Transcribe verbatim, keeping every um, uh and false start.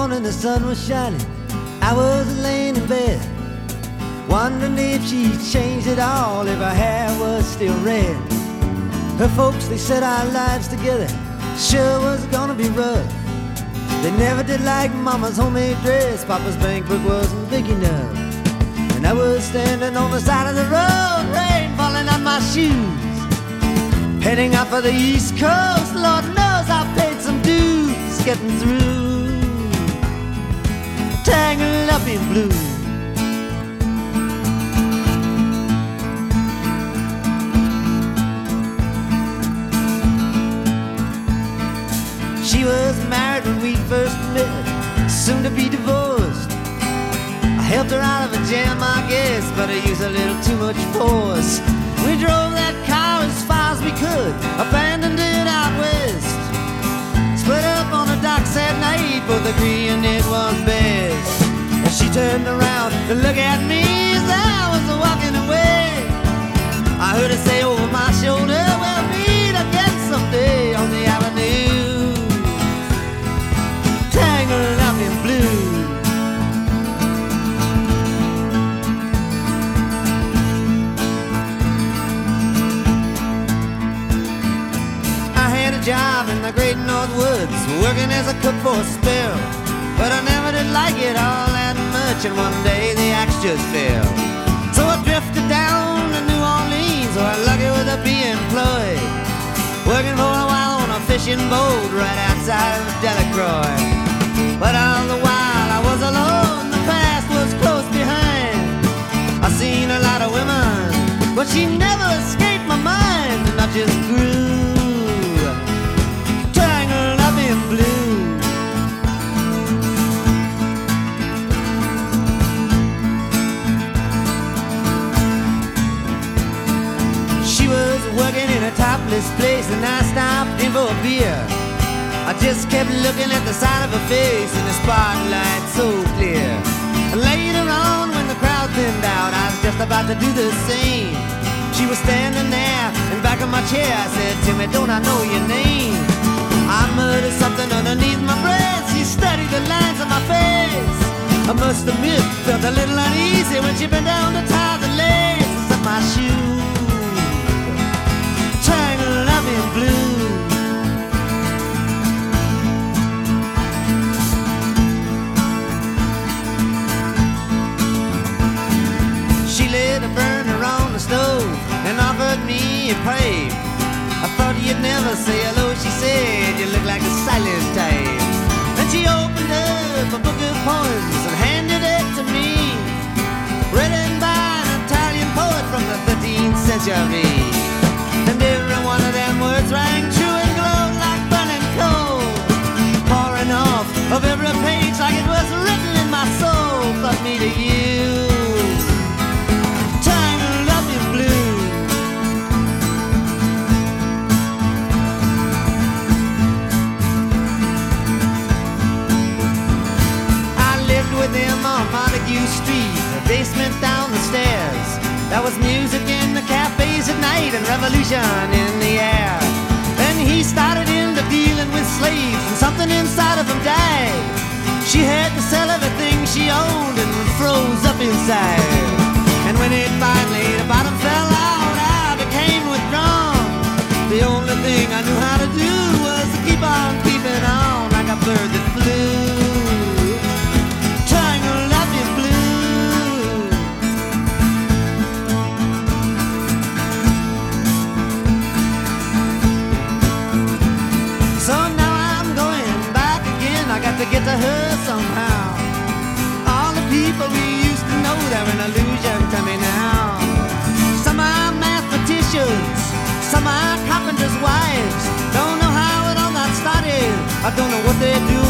morning the sun was shining, I was laying in bed, wondering if she'd changed at all, if her hair was still red. Her folks, they said our lives together sure was gonna be rough. They never did like Mama's homemade dress, Papa's bank book wasn't big enough. And I was standing on the side of the road, rain falling on my shoes, heading out for the East Coast. Lord knows I paid some dues getting through, tangled up in blue. She was married when we first met, soon to be divorced. I helped her out of a jam, I guess, but I used a little too much force. We drove that car as far as we could, abandoned it out west. Split up on the docks at night, both agreeing it was best. And she turned around to look at me as I was walking away. I heard her say over my shoulder, we'll meet again someday on the avenue, tangled up in blue. I had a job in the great North Woods, working as a cook for a spell, but I never did like it all that much, and one day the axe just fell. So I drifted down to New Orleans, where lucky with a be employed, working for a while on a fishing boat right outside of Delacroix. But all the while I was alone, the past was close behind. I seen a lot of women, but she never escaped my mind, and I just grew, tangled up in blue. She was working in a topless place, and I stopped in for a beer. I just kept looking at the side of her face in the spotlight so clear. And later on, when the crowd thinned out, I was just about to do the same. She was standing there in back of my chair. I said, Timmy, don't I know your name? I muttered something underneath my breath. She studied the lines on my face. I must admit, felt a little uneasy when she bent down to tie the laces of my shoes, tangled up in blue. She lit a burner on the stove and offered me a pipe. I thought you'd never say hello, she said, you look like a silent type. Then she opened up a book of poems and handed it to me, written by an Italian poet from the thirteenth century. And every one of them words rang true and glowed like burning coal, pouring off of every page like it was written in my soul. From me to you, tangled up in blue. I lived with him on Montague Street, the basement down the stairs. There was music in the cafes at night and revolution in the air. Then he started into dealing with slaves, and something inside of him died. She had to sell everything she owned and froze up inside. And when it finally, the bottom fell out, I became withdrawn. The only thing I knew how to do was to keep on keeping on like a bird that flew, tangled up in blue. So now I'm going back again, I got to get to her somehow. All the people we used to know, they're an illusion to me now. Some are mathematicians, some are carpenters' wives. Don't know how it all got started, I don't know what they're doing.